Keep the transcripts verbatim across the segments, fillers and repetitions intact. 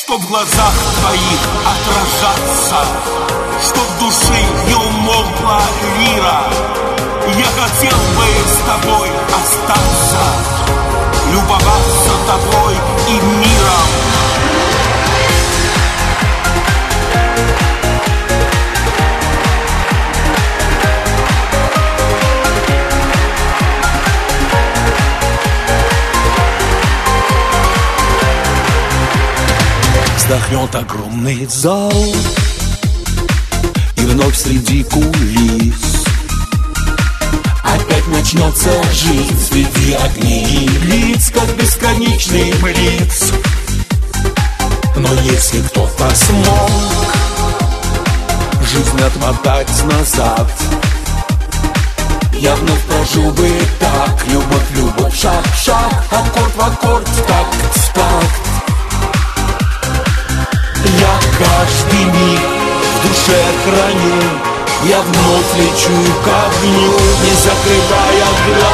Чтоб в глазах твоих отражаться, чтоб в душе не умолкла лира. Я хотел бы с тобой остаться, любоваться тобой и миром. Вздохнет огромный зал, и вновь среди кулис опять начнется жизнь среди огней и лиц, как бесконечный блиц. Но если кто-то смог жизнь отмотать назад, я вновь прожил бы так: любовь, любовь, шаг в шаг, аккорд в аккорд, такт в такт. Я каждый миг в душе храню, я вновь лечу к огню, не закрывая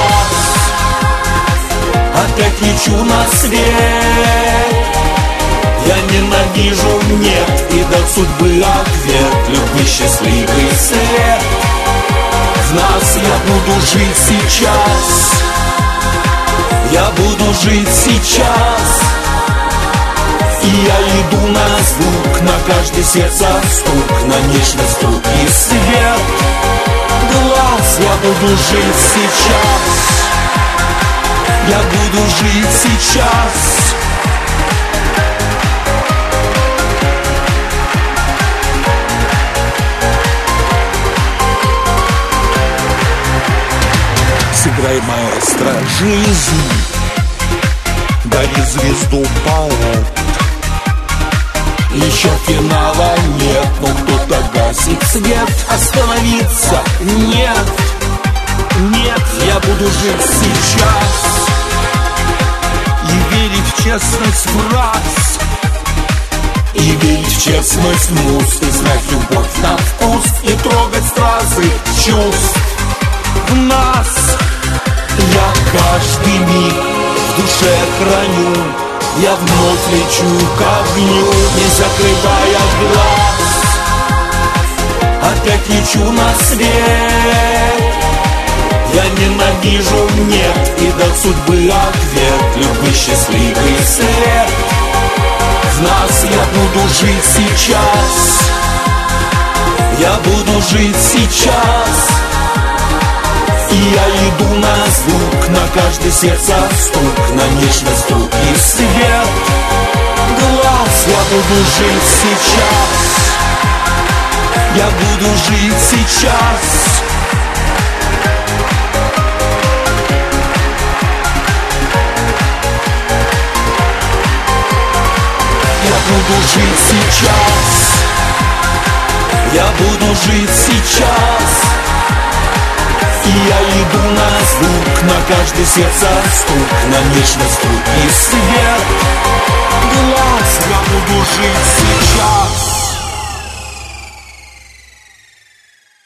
глаз. Опять лечу на свет. Я ненавижу нет, и до судьбы ответ. Любви счастливый свет. В нас я буду жить сейчас. Я буду жить сейчас. И я иду на звук, на каждый сердце стук, на нежный стук и свет глаз. Я буду жить сейчас. Я буду жить сейчас. Сыграй, маэстро, жизнь, дари звезду поэт. Еще финала нет, но кто-то гасит свет. Остановиться нет, нет. Я буду жить сейчас и верить в честность фраз, и верить в честность муз, и знать любовь на вкус, и трогать стразы чувств в нас. Я каждый миг в душе храню, я вновь лечу к огню, не закрывая глаз. Опять лечу на свет. Я ненавижу нет, и до судьбы ответ. Любви счастливый свет. В нас я буду жить сейчас. Я буду жить сейчас. И я иду на звук, на каждый сердце стук, на нежный стук и свет глаз. Я буду жить сейчас. Я буду жить сейчас. Я буду жить сейчас. Я буду жить сейчас. И я иду на звук, на каждый сердце стук, на нежный стук и свет глаз. Я буду жить сейчас.